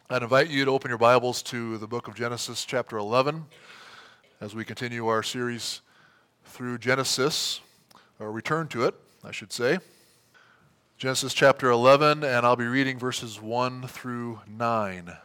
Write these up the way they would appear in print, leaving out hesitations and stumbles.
I'd invite you to open your Bibles to the book of Genesis, chapter 11, as we continue our series through Genesis, or return to it, I should say. Genesis chapter 11, and I'll be reading verses 1 through 9.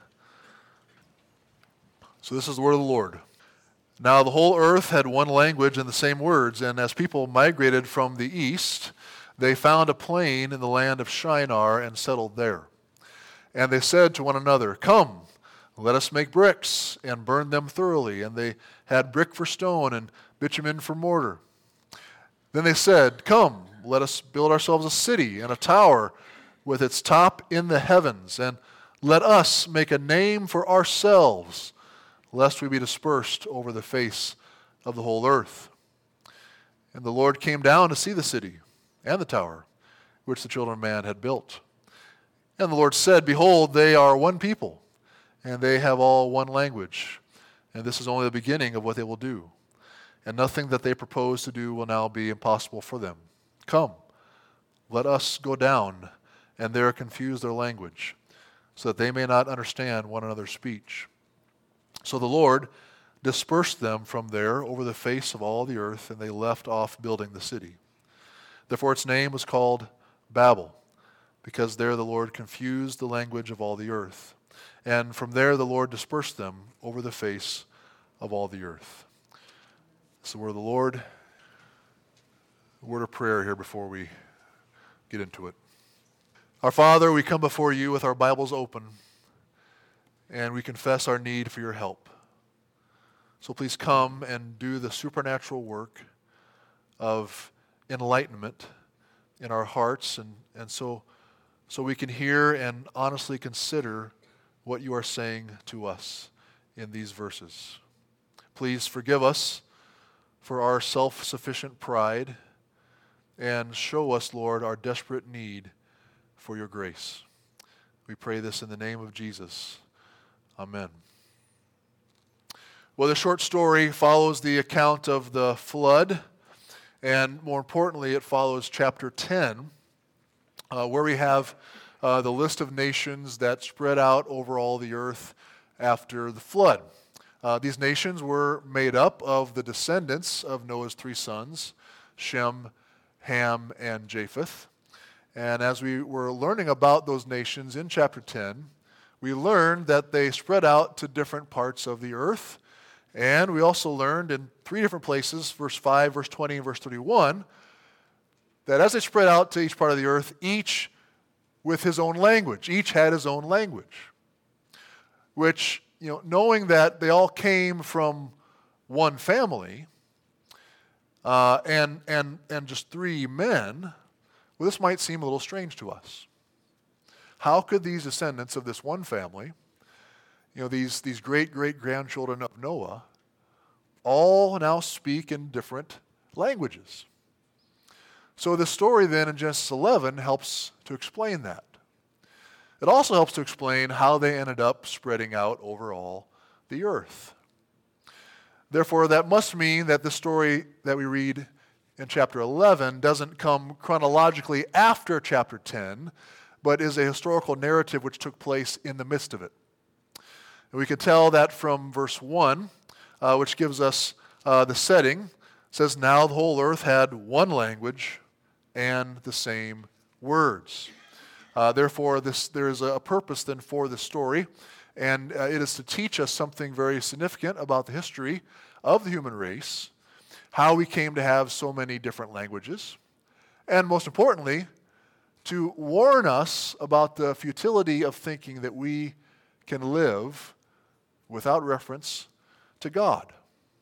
So this is the word of the Lord. Now the whole earth had one language and the same words, and as people migrated from the east, they found a plain in the land of Shinar and settled there. And they said to one another, "Come, let us make bricks and burn them thoroughly." And they had brick for stone and bitumen for mortar. Then they said, "Come, let us build ourselves a city and a tower with its top in the heavens, and let us make a name for ourselves, lest we be dispersed over the face of the whole earth." And the Lord came down to see the city and the tower which the children of man had built. And the Lord said, "Behold, they are one people, and they have all one language. And this is only the beginning of what they will do. And nothing that they propose to do will now be impossible for them. Come, let us go down, and there confuse their language, so that they may not understand one another's speech." So the Lord dispersed them from there over the face of all the earth, and they left off building the city. Therefore its name was called Babel, because there the Lord confused the language of all the earth. And from there the Lord dispersed them over the face of all the earth. This is the word of the Lord. A word of prayer here before we get into it. Our Father, we come before you with our Bibles open, and we confess our need for your help. So please come and do the supernatural work of enlightenment in our hearts, and so we can hear and honestly consider what you are saying to us in these verses. Please forgive us for our self-sufficient pride, and show us, Lord, our desperate need for your grace. We pray this in the name of Jesus. Amen. Well, the short story follows the account of the flood, and more importantly, it follows chapter 10, where we have the list of nations that spread out over all the earth after the flood. These nations were made up of the descendants of Noah's three sons, Shem, Ham, and Japheth. And as we were learning about those nations in chapter 10, we learned that they spread out to different parts of the earth. And we also learned in three different places, verse 5, verse 20, and verse 31, that as they spread out to each part of the earth, each with his own language. Each had his own language. Which, knowing that they all came from one family, and just three men, well, this might seem a little strange to us. How could these descendants of this one family, these great-great-grandchildren of Noah, all now speak in different languages? So the story then in Genesis 11 helps to explain that. It also helps to explain how they ended up spreading out over all the earth. Therefore, that must mean that the story that we read in chapter 11 doesn't come chronologically after chapter 10, but is a historical narrative which took place in the midst of it. And we can tell that from verse 1, which gives us the setting. It says, "Now the whole earth had one language and the same words." Therefore, there is a purpose then for this story, and it is to teach us something very significant about the history of the human race, how we came to have so many different languages, and most importantly, to warn us about the futility of thinking that we can live without reference to God.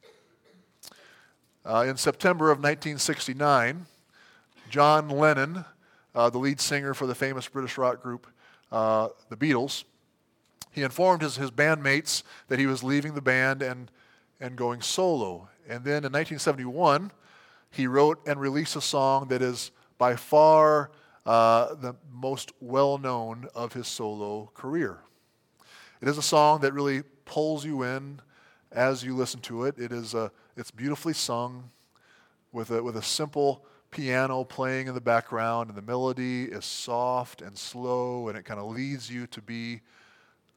In September of 1969, John Lennon, the lead singer for the famous British rock group, the Beatles, he informed his bandmates that he was leaving the band and going solo. And then in 1971, he wrote and released a song that is by far the most well-known of his solo career. It is a song that really pulls you in as you listen to it. It's beautifully sung with a simple piano playing in the background, and the melody is soft and slow, and it kind of leads you to be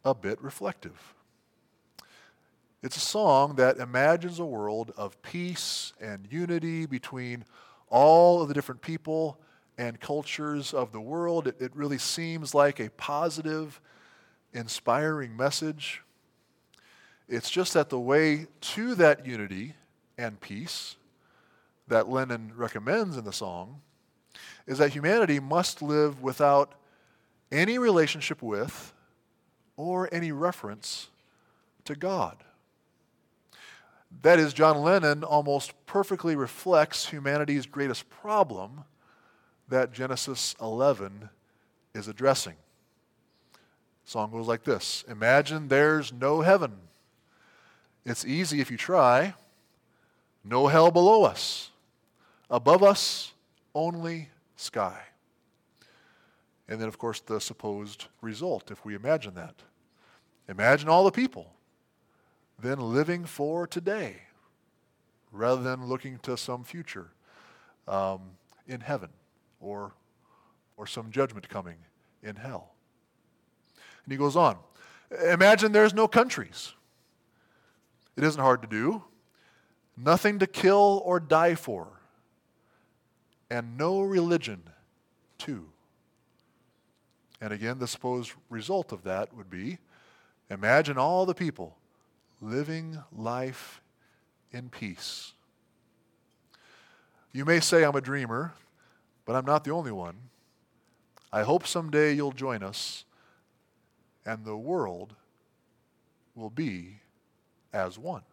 a bit reflective. It's a song that imagines a world of peace and unity between all of the different people and cultures of the world. It really seems like a positive, inspiring message. It's just that the way to that unity and peace that Lennon recommends in the song is that humanity must live without any relationship with or any reference to God. That is, John Lennon almost perfectly reflects humanity's greatest problem that Genesis 11 is addressing. The song goes like this: imagine there's no heaven. It's easy if you try. No hell below us. Above us, only sky. And then, of course, the supposed result, if we imagine that. Imagine all the people then living for today rather than looking to some future in heaven or some judgment coming in hell. And he goes on. Imagine there's no countries. It isn't hard to do. Nothing to kill or die for. And no religion, too. And again, the supposed result of that would be, imagine all the people living life in peace. You may say I'm a dreamer, but I'm not the only one. I hope someday you'll join us, and the world will be as one.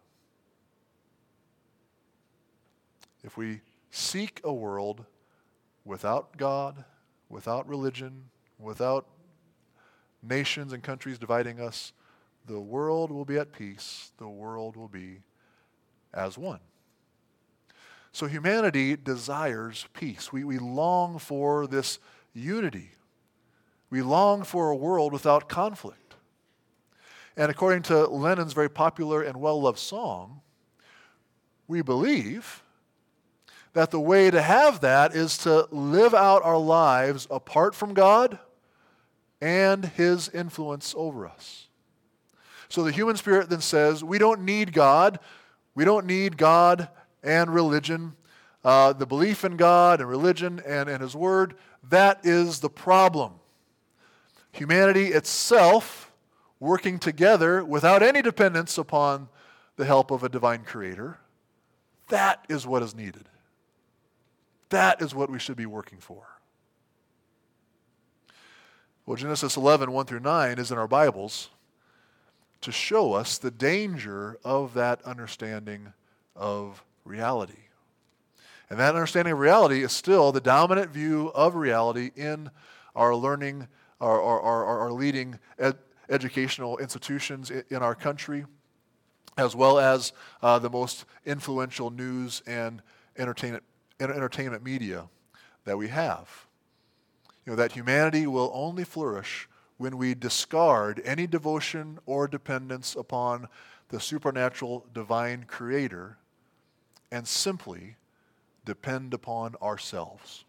If we seek a world without God, without religion, without nations and countries dividing us, the world will be at peace. The world will be as one. So humanity desires peace. We long for this unity. We long for a world without conflict. And according to Lennon's very popular and well-loved song, we believe that the way to have that is to live out our lives apart from God and His influence over us. So the human spirit then says, we don't need God. We don't need God and religion. The belief in God and religion and His Word, that is the problem. Humanity itself working together without any dependence upon the help of a divine creator, that is what is needed. That is what we should be working for. Well, Genesis 11, 1 through 9 is in our Bibles to show us the danger of that understanding of reality. And that understanding of reality is still the dominant view of reality in our learning, our leading educational institutions in our country, as well as the most influential news and entertainment media that we have. You know, that humanity will only flourish when we discard any devotion or dependence upon the supernatural divine creator and simply depend upon ourselves.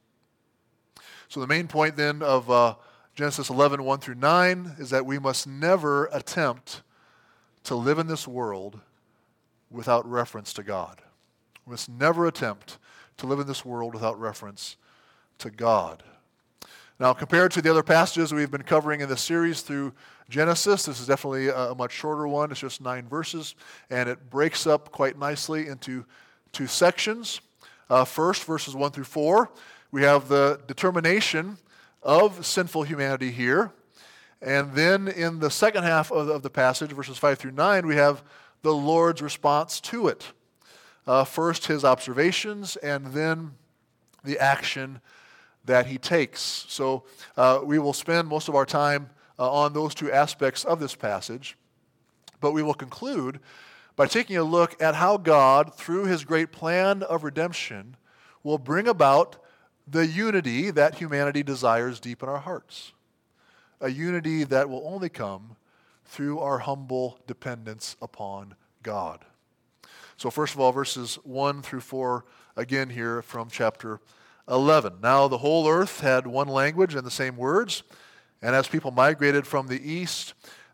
So the main point then of Genesis 11, 1 through 9 is that we must never attempt to live in this world without reference to God. We must never attempt to live in this world without reference to God. Now, compared to the other passages we've been covering in this series through Genesis, this is definitely a much shorter one. It's just 9 verses, and it breaks up quite nicely into 2 sections. First, verses 1 through 4, we have the determination of sinful humanity here. And then in the second half of the passage, verses 5 through 9, we have the Lord's response to it. First, His observations, and then the action that He takes. So we will spend most of our time on those 2 aspects of this passage, but we will conclude by taking a look at how God, through His great plan of redemption, will bring about the unity that humanity desires deep in our hearts. A unity that will only come through our humble dependence upon God. So first of all, verses 1 through 4, again here from chapter 11. Now the whole earth had one language and the same words, and as people migrated from the east,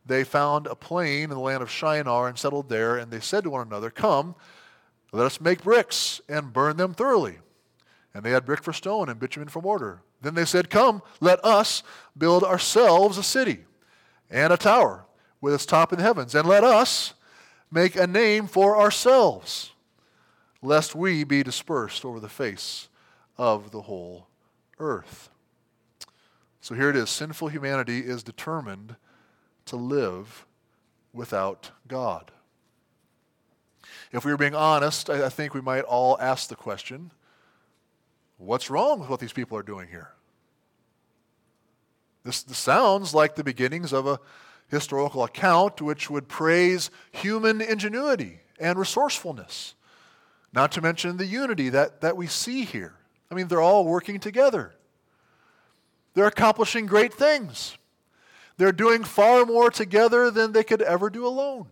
they found a plain in the land of Shinar and settled there, and they said to one another, "Come, let us make bricks and burn them thoroughly." And they had brick for stone and bitumen for mortar. Then they said, "Come, let us build ourselves a city and a tower with its top in the heavens, and let us make a name for ourselves, lest we be dispersed over the face of the whole earth." So here it is. Sinful humanity is determined to live without God. If we were being honest, I think we might all ask the question, what's wrong with what these people are doing here? This sounds like the beginnings of a historical account which would praise human ingenuity and resourcefulness, not to mention the unity that we see here. I mean, they're all working together. They're accomplishing great things. They're doing far more together than they could ever do alone.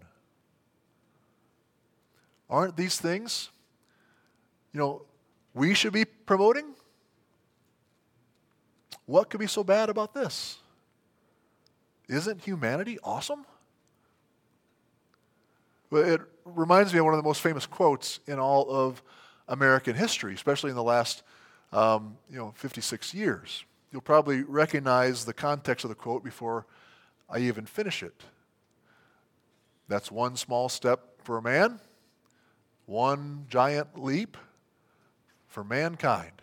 Aren't these things, we should be promoting? What could be so bad about this? Isn't humanity awesome? Well, it reminds me of one of the most famous quotes in all of American history, especially in the last 56 years. You'll probably recognize the context of the quote before I even finish it. That's one small step for a man, one giant leap for mankind.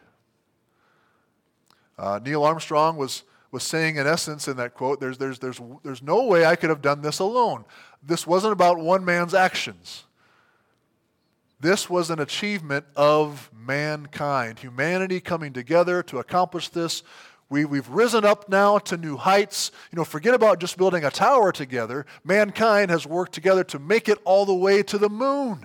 Neil Armstrong was saying, in essence, in that quote, there's no way I could have done this alone. This wasn't about one man's actions. This was an achievement of mankind, humanity coming together to accomplish this. We've risen up now to new heights. Forget about just building a tower together. Mankind has worked together to make it all the way to the moon.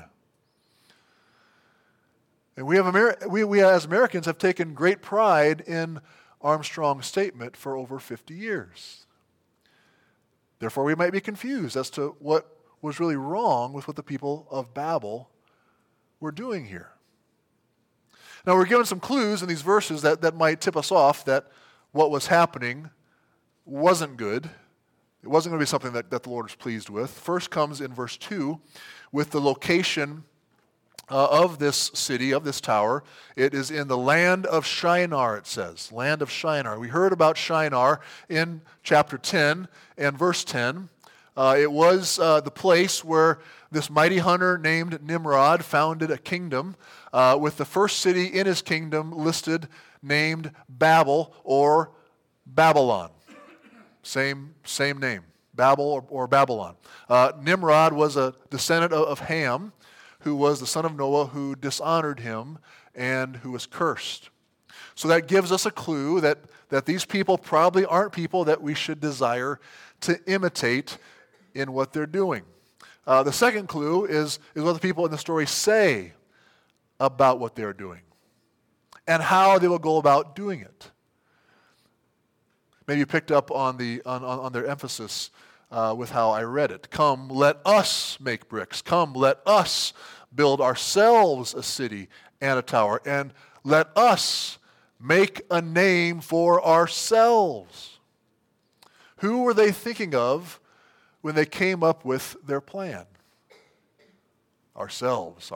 And we as Americans have taken great pride in Armstrong's statement for over 50 years. Therefore, we might be confused as to what was really wrong with what the people of Babel were doing here. Now, we're given some clues in these verses that might tip us off that what was happening wasn't good. It wasn't going to be something that the Lord was pleased with. First comes in verse 2 with the location of this city, of this tower. It is in the land of Shinar, it says. Land of Shinar. We heard about Shinar in chapter 10 and verse 10. It was the place where this mighty hunter named Nimrod founded a kingdom with the first city in his kingdom listed named Babel or Babylon. Same name, Babel or Babylon. Nimrod was a descendant of Ham, who was the son of Noah, who dishonored him and who was cursed. So that gives us a clue that these people probably aren't people that we should desire to imitate in what they're doing. The second clue is what the people in the story say about what they're doing and how they will go about doing it. Maybe you picked up on their emphasis with how I read it. Come, let us make bricks. Come, let us build ourselves a city and a tower. And let us make a name for ourselves. Who were they thinking of when they came up with their plan? Ourselves.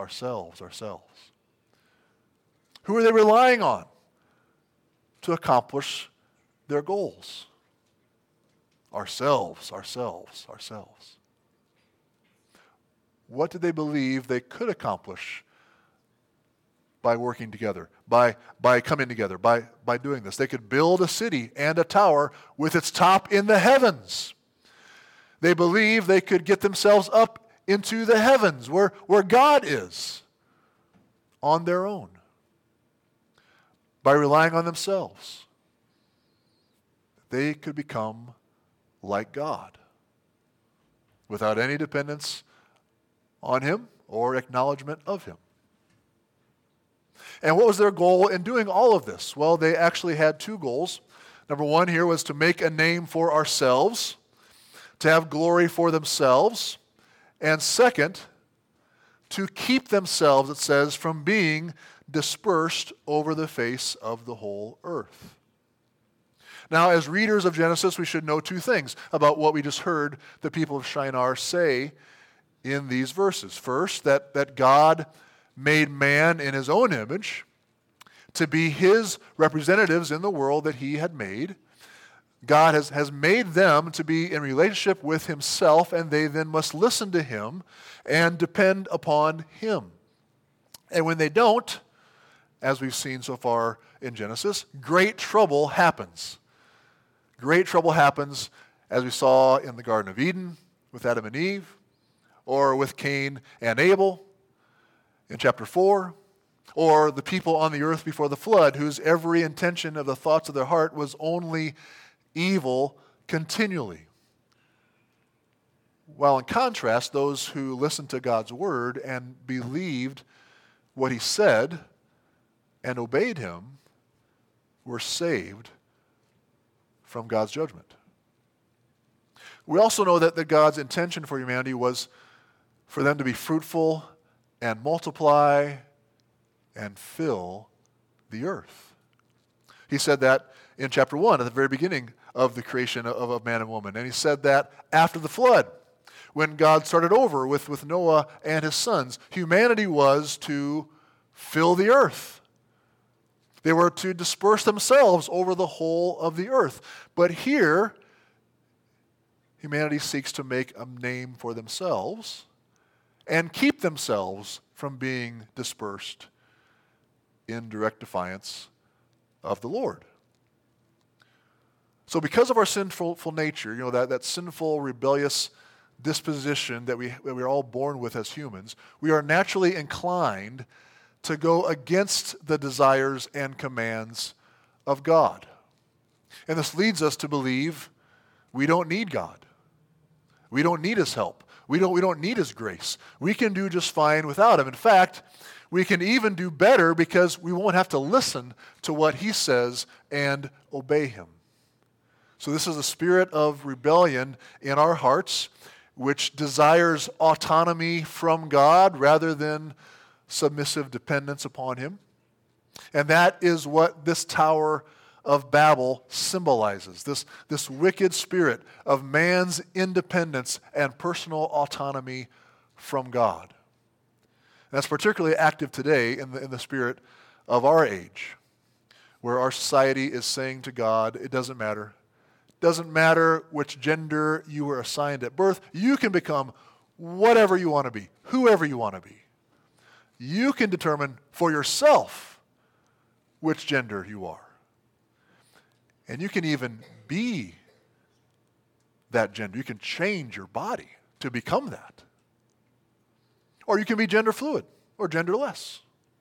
Who are they relying on to accomplish their goals? Ourselves. What did they believe they could accomplish by working together, by coming together, by doing this? They could build a city and a tower with its top in the heavens. They believed they could get themselves up into the heavens where God is on their own by relying on themselves. They could become like God without any dependence on Him or acknowledgement of Him. And what was their goal in doing all of this? Well, they actually had two goals. Number one here was to make a name for ourselves, to have glory for themselves, and second, to keep themselves, it says, from being dispersed over the face of the whole earth. Now, as readers of Genesis, we should know two things about what we just heard the people of Shinar say in these verses. First, that God made man in his own image to be his representatives in the world that he had made. God has made them to be in relationship with himself, and they then must listen to him and depend upon him. And when they don't, as we've seen so far in Genesis, great trouble happens. Great trouble happens, as we saw in the Garden of Eden with Adam and Eve, or with Cain and Abel in chapter 4, or the people on the earth before the flood, whose every intention of the thoughts of their heart was only evil continually. While in contrast, those who listened to God's word and believed what he said and obeyed him were saved from God's judgment. We also know that God's intention for humanity was for them to be fruitful and multiply and fill the earth. He said that in chapter 1, at the very beginning of the creation of man and woman. And he said that after the flood, when God started over with Noah and his sons, humanity was to fill the earth. They were to disperse themselves over the whole of the earth. But here, humanity seeks to make a name for themselves and keep themselves from being dispersed in direct defiance of the Lord. So because of our sinful nature, that sinful, rebellious disposition that we're all born with as humans, we are naturally inclined to go against the desires and commands of God. And this leads us to believe we don't need God. We don't need his help. We don't need his grace. We can do just fine without him. In fact, we can even do better because we won't have to listen to what he says and obey him. So this is a spirit of rebellion in our hearts, which desires autonomy from God rather than submissive dependence upon him. And that is what this Tower of Babel symbolizes, this wicked spirit of man's independence and personal autonomy from God. And that's particularly active today in the spirit of our age, where our society is saying to God, it doesn't matter. It doesn't matter which gender you were assigned at birth. You can become whatever you want to be, whoever you want to be. You can determine for yourself which gender you are. And you can even be that gender. You can change your body to become that. Or you can be gender fluid or genderless.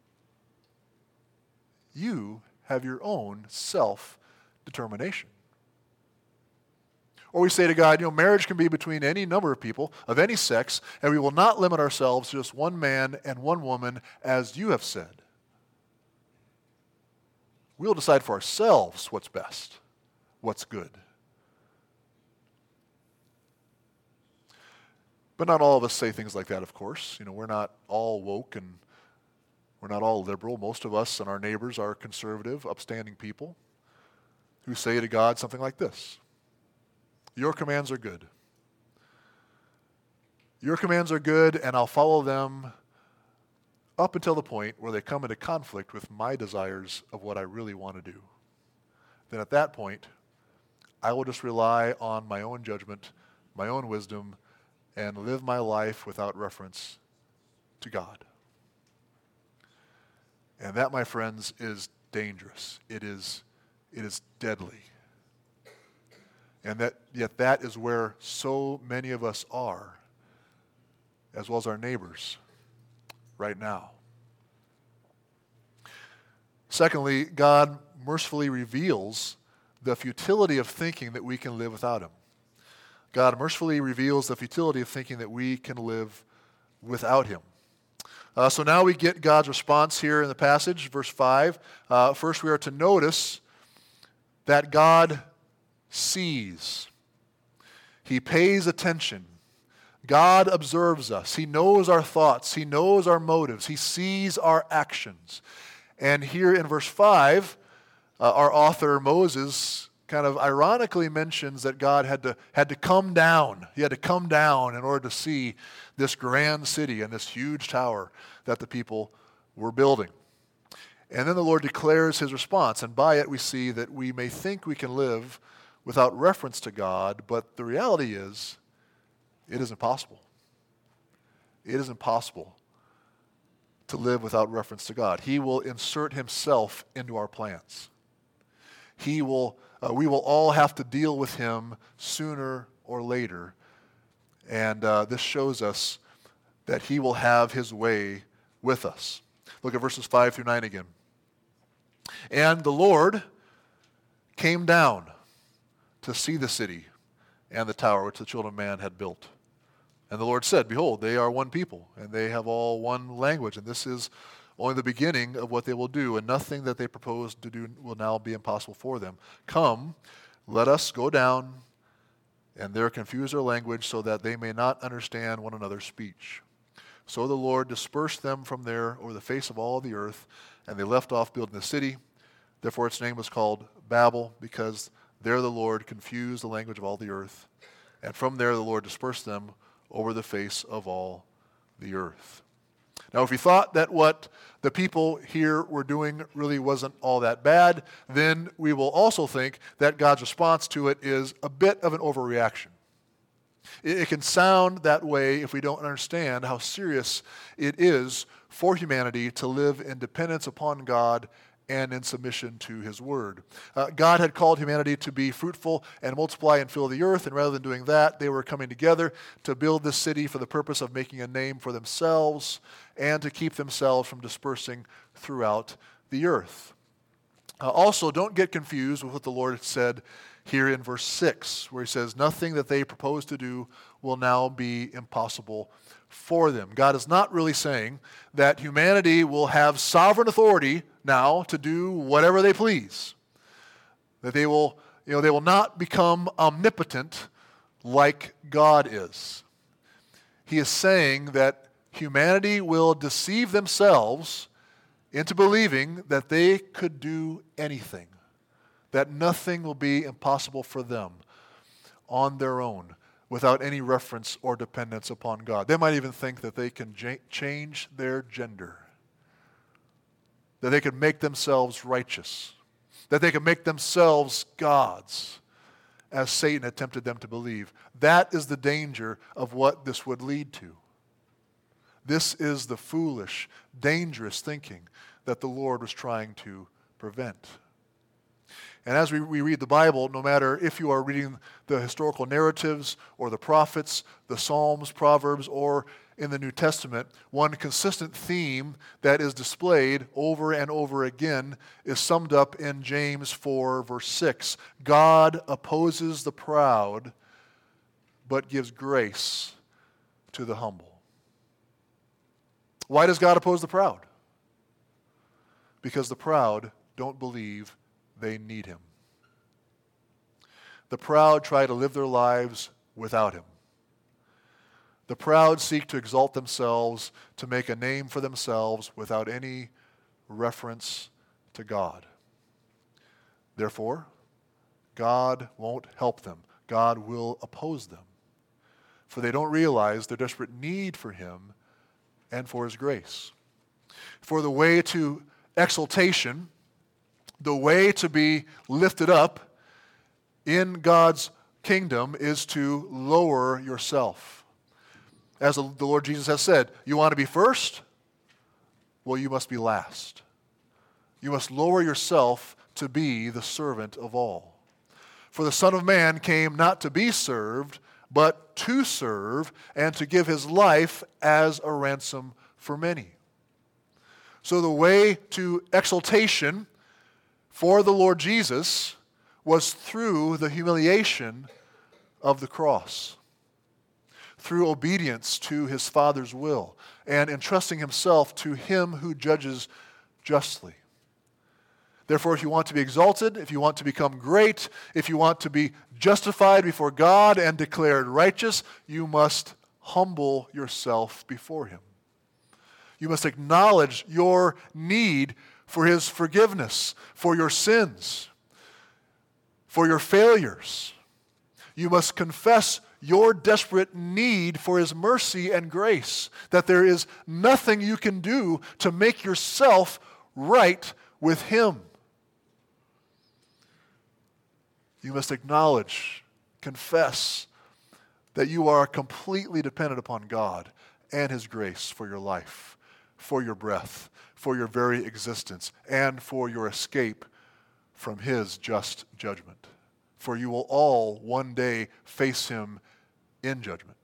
You have your own self-determination. Or we say to God, marriage can be between any number of people of any sex, and we will not limit ourselves to just one man and one woman, as you have said. We'll decide for ourselves what's best, what's good. But not all of us say things like that, of course. We're not all woke and we're not all liberal. Most of us and our neighbors are conservative, upstanding people who say to God something like this: your commands are good. Your commands are good, and I'll follow them up until the point where they come into conflict with my desires of what I really want to do. Then at that point, I will just rely on my own judgment, my own wisdom, and live my life without reference to God. And that, my friends, is dangerous. It is deadly. And yet that is where so many of us are, as well as our neighbors, right now. Secondly, God mercifully reveals the futility of thinking that we can live without him. God mercifully reveals the futility of thinking that we can live without him. So now we get God's response here in the passage, verse 5. First, we are to notice that God sees. He pays attention. God observes us. He knows our thoughts. He knows our motives. He sees our actions. And here in verse 5, our author, Moses, kind of ironically mentions that God had to come down. He had to come down in order to see this grand city and this huge tower that the people were building. And then the Lord declares his response, and by it we see that we may think we can live without reference to God, but the reality is it is impossible. It is impossible to live without reference to God. He will insert himself into our plans. We will all have to deal with him sooner or later. And this shows us that he will have his way with us. Look at verses 5 through 9 again. And the Lord came down to see the city and the tower which the children of man had built. And the Lord said, behold, they are one people, and they have all one language, and this is only the beginning of what they will do, and nothing that they propose to do will now be impossible for them. Come, let us go down, and there confuse their language, so that they may not understand one another's speech. So the Lord dispersed them from there over the face of all the earth, and they left off building the city. Therefore its name was called Babel, because there the Lord confused the language of all the earth. And from there the Lord dispersed them over the face of all the earth. Now, if you thought that what the people here were doing really wasn't all that bad, then we will also think that God's response to it is a bit of an overreaction. It can sound that way if we don't understand how serious it is for humanity to live in dependence upon God and in submission to his word. God had called humanity to be fruitful and multiply and fill the earth, and rather than doing that, they were coming together to build this city for the purpose of making a name for themselves and to keep themselves from dispersing throughout the earth. Also, don't get confused with what the Lord said here in verse 6, where he says, nothing that they propose to do will now be impossible for them. God is not really saying that humanity will have sovereign authority now to do whatever they please. That they will not become omnipotent like God is. He is saying that humanity will deceive themselves into believing that they could do anything, that nothing will be impossible for them on their own without any reference or dependence upon God. They might even think that they can change their gender, that they can make themselves righteous, that they can make themselves gods, as Satan had tempted them to believe. That is the danger of what this would lead to. This is the foolish, dangerous thinking that the Lord was trying to prevent. And as we read the Bible, no matter if you are reading the historical narratives or the prophets, the Psalms, Proverbs, or in the New Testament, one consistent theme that is displayed over and over again is summed up in James 4, verse 6. God opposes the proud, but gives grace to the humble. Why does God oppose the proud? Because the proud don't believe they need him. The proud try to live their lives without him. The proud seek to exalt themselves, to make a name for themselves without any reference to God. Therefore, God won't help them. God will oppose them. For they don't realize their desperate need for him and for his grace. For the way to exaltation, the way to be lifted up in God's kingdom is to lower yourself. As the Lord Jesus has said, you want to be first? Well, you must be last. You must lower yourself to be the servant of all. For the Son of Man came not to be served, but to serve and to give his life as a ransom for many. So the way to exaltation for the Lord Jesus was through the humiliation of the cross, through obedience to his Father's will, and entrusting himself to him who judges justly. Therefore, if you want to be exalted, if you want to become great, if you want to be justified before God and declared righteous, you must humble yourself before him. You must acknowledge your need for his forgiveness, for your sins, for your failures. You must confess your desperate need for his mercy and grace, that there is nothing you can do to make yourself right with him. You must acknowledge, confess that you are completely dependent upon God and his grace for your life, for your breath, for your very existence, and for your escape from his just judgment. For you will all one day face him in judgment.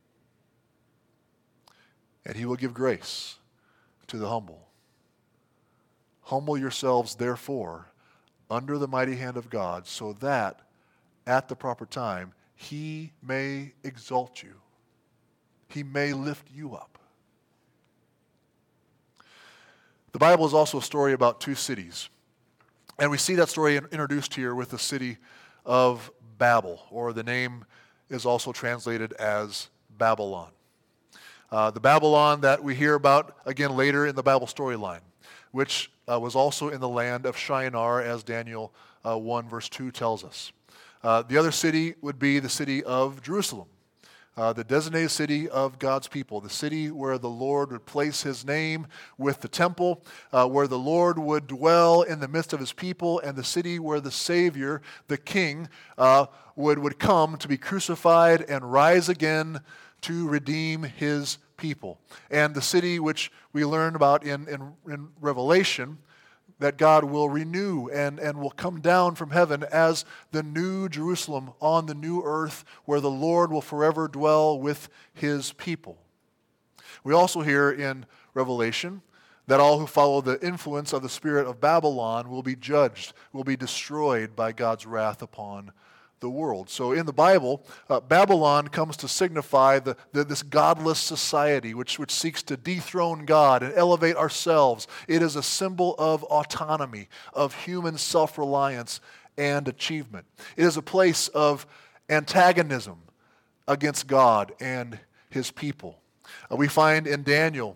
And he will give grace to the humble. Humble yourselves, therefore, under the mighty hand of God, so that at the proper time he may exalt you. He may lift you up. The Bible is also a story about two cities. And we see that story introduced here with the city of Babel, or the name is also translated as Babylon. The Babylon that we hear about again later in the Bible storyline, which was also in the land of Shinar, as Daniel 1 verse 2 tells us. The other city would be the city of Jerusalem, the designated city of God's people, the city where the Lord would place his name with the temple, where the Lord would dwell in the midst of his people, and the city where the Savior, the King, would come to be crucified and rise again to redeem his people. And the city which we learn about in Revelation, that God will renew and will come down from heaven as the new Jerusalem on the new earth, where the Lord will forever dwell with his people. We also hear in Revelation that all who follow the influence of the spirit of Babylon will be judged, will be destroyed by God's wrath upon the world. So in the Bible, Babylon comes to signify this godless society which seeks to dethrone God and elevate ourselves. It is a symbol of autonomy, of human self-reliance and achievement. It is a place of antagonism against God and his people. We find in Daniel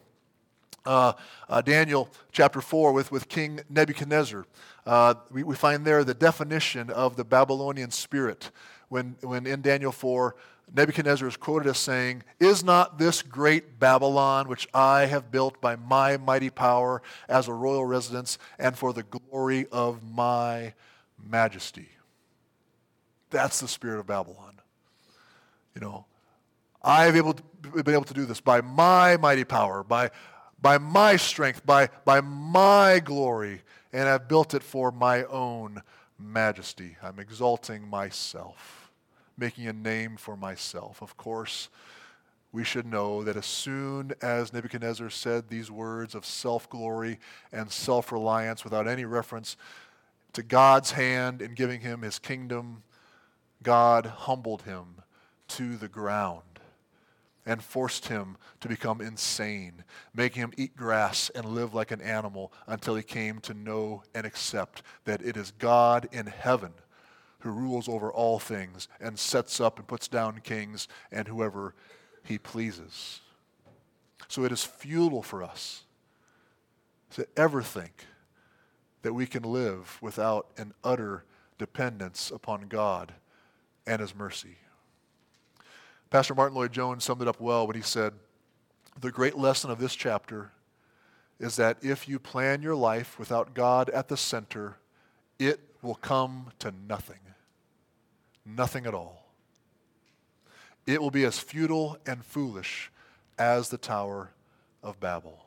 chapter 4 with King Nebuchadnezzar, we find there the definition of the Babylonian spirit when in Daniel 4, Nebuchadnezzar is quoted as saying, "Is not this great Babylon, which I have built by my mighty power as a royal residence and for the glory of my majesty?" That's the spirit of Babylon. You know, I've been able to do this by my mighty power, by my strength, by my glory, and I've built it for my own majesty. I'm exalting myself, making a name for myself. Of course, we should know that as soon as Nebuchadnezzar said these words of self-glory and self-reliance without any reference to God's hand in giving him his kingdom, God humbled him to the ground and forced him to become insane, making him eat grass and live like an animal until he came to know and accept that it is God in heaven who rules over all things and sets up and puts down kings and whoever he pleases. So it is futile for us to ever think that we can live without an utter dependence upon God and his mercy. Pastor Martin Lloyd-Jones summed it up well when he said, "The great lesson of this chapter is that if you plan your life without God at the center, it will come to nothing. Nothing at all. It will be as futile and foolish as the Tower of Babel."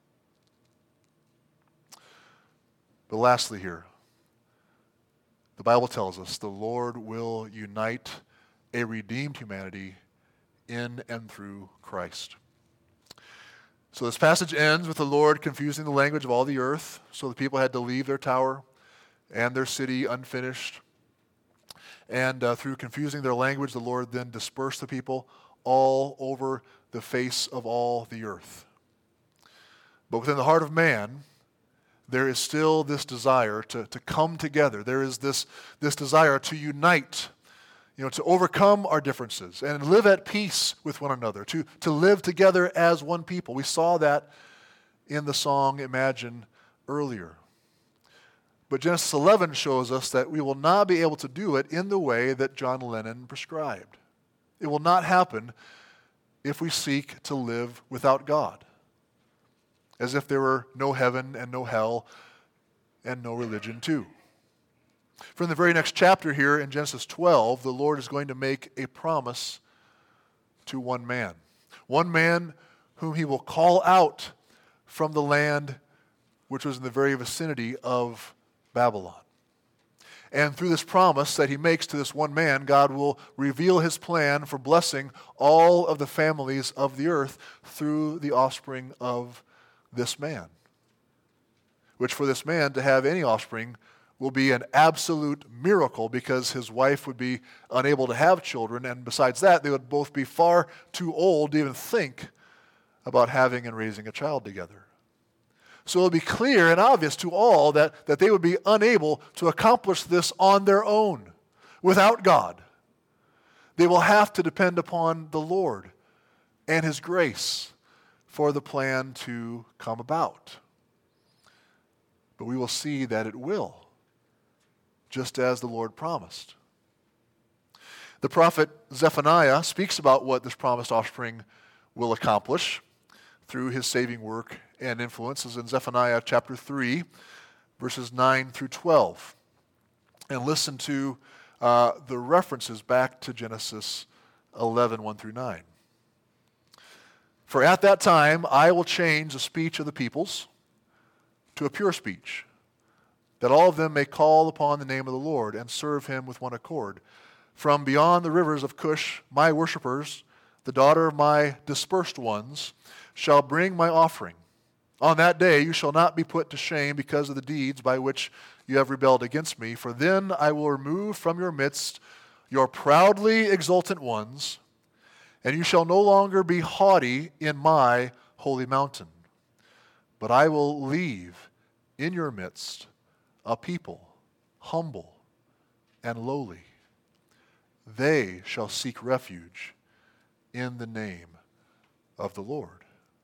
But lastly here, the Bible tells us the Lord will unite a redeemed humanity in and through Christ. So this passage ends with the Lord confusing the language of all the earth, so the people had to leave their tower and their city unfinished. And through confusing their language, the Lord then dispersed the people all over the face of all the earth. But within the heart of man, there is still this desire to come together. There is this desire to unite, to overcome our differences and live at peace with one another, to live together as one people. We saw that in the song Imagine earlier. But Genesis 11 shows us that we will not be able to do it in the way that John Lennon prescribed. It will not happen if we seek to live without God, as if there were no heaven and no hell and no religion too. From the very next chapter here in Genesis 12, the Lord is going to make a promise to one man whom he will call out from the land which was in the very vicinity of Babylon. And through this promise that he makes to this one man, God will reveal his plan for blessing all of the families of the earth through the offspring of this man. Which for this man to have any offspring will be an absolute miracle, because his wife would be unable to have children, and besides that, they would both be far too old to even think about having and raising a child together. So it will be clear and obvious to all that they would be unable to accomplish this on their own, without God. They will have to depend upon the Lord and his grace for the plan to come about. But we will see that it will, just as the Lord promised. The prophet Zephaniah speaks about what this promised offspring will accomplish through his saving work and influences in Zephaniah chapter 3, verses 9 through 12. And listen to the references back to Genesis 11, 1 through 9. For at that time I will change the speech of the peoples to a pure speech, that all of them may call upon the name of the Lord and serve him with one accord. From beyond the rivers of Cush, my worshippers, the daughter of my dispersed ones, shall bring my offering. On that day you shall not be put to shame because of the deeds by which you have rebelled against me, for then I will remove from your midst your proudly exultant ones, and you shall no longer be haughty in my holy mountain. But I will leave in your midst a people humble and lowly. They shall seek refuge in the name of the Lord.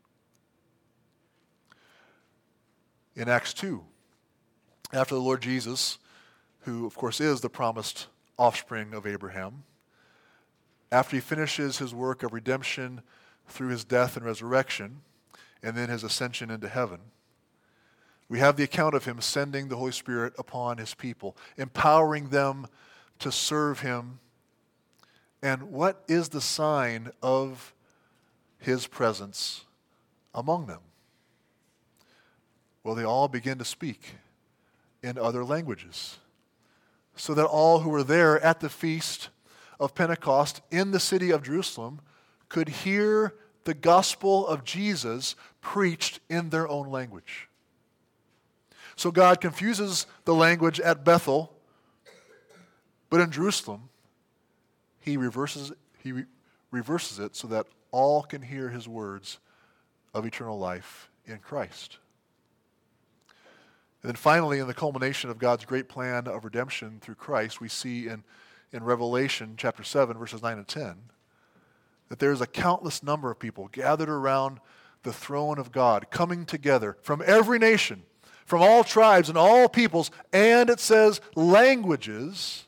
In Acts 2, after the Lord Jesus, who of course is the promised offspring of Abraham, after he finishes his work of redemption through his death and resurrection, and then his ascension into heaven, we have the account of him sending the Holy Spirit upon his people, empowering them to serve him. And what is the sign of his presence among them? Well, they all begin to speak in other languages, so that all who were there at the feast of Pentecost in the city of Jerusalem could hear the gospel of Jesus preached in their own language. So God confuses the language at Bethel, but in Jerusalem, he reverses it so that all can hear his words of eternal life in Christ. And then finally, in the culmination of God's great plan of redemption through Christ, we see in Revelation chapter 7, verses 9 and 10, that there's a countless number of people gathered around the throne of God, coming together from every nation, from all tribes and all peoples, and it says languages,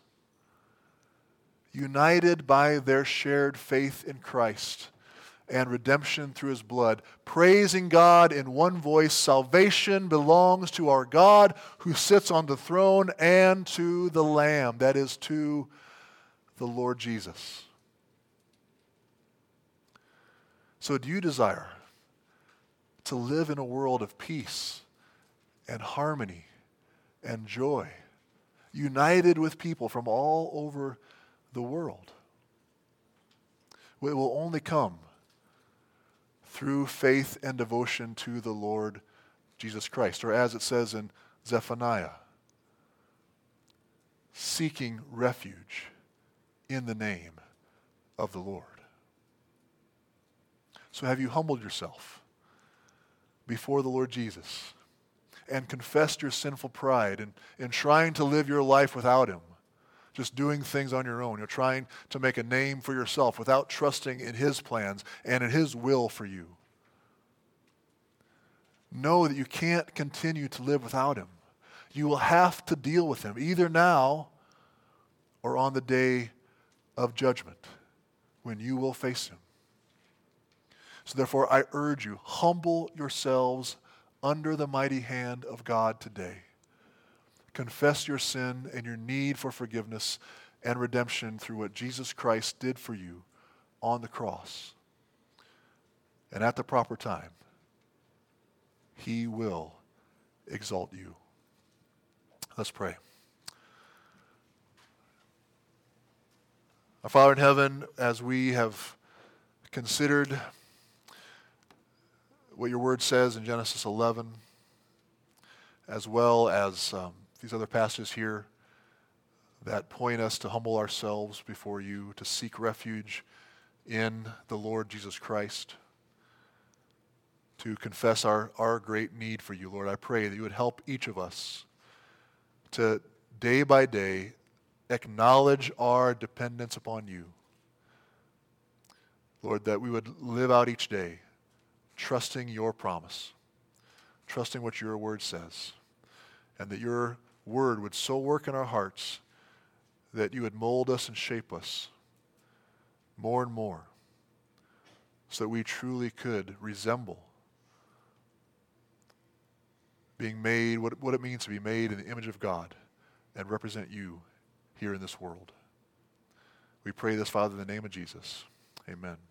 united by their shared faith in Christ and redemption through his blood, praising God in one voice. Salvation belongs to our God who sits on the throne and to the Lamb, that is, to the Lord Jesus. So do you desire to live in a world of peace and harmony and joy, united with people from all over the world? It will only come through faith and devotion to the Lord Jesus Christ, or as it says in Zephaniah, seeking refuge in the name of the Lord. So have you humbled yourself before the Lord Jesus and confessed your sinful pride in trying to live your life without him, just doing things on your own? You're trying to make a name for yourself without trusting in his plans and in his will for you. Know that you can't continue to live without him. You will have to deal with him, either now or on the day of judgment, when you will face him. So therefore, I urge you, humble yourselves under the mighty hand of God today. Confess your sin and your need for forgiveness and redemption through what Jesus Christ did for you on the cross. And at the proper time, he will exalt you. Let's pray. Our Father in heaven, as we have considered what your word says in Genesis 11, as well as these other passages here that point us to humble ourselves before you, to seek refuge in the Lord Jesus Christ, to confess our great need for you, Lord, I pray that you would help each of us to day by day acknowledge our dependence upon you. Lord, that we would live out each day trusting your promise, trusting what your word says, and that your word would so work in our hearts that you would mold us and shape us more and more so that we truly could resemble being made, what it means to be made in the image of God and represent you here in this world. We pray this, Father, in the name of Jesus. Amen.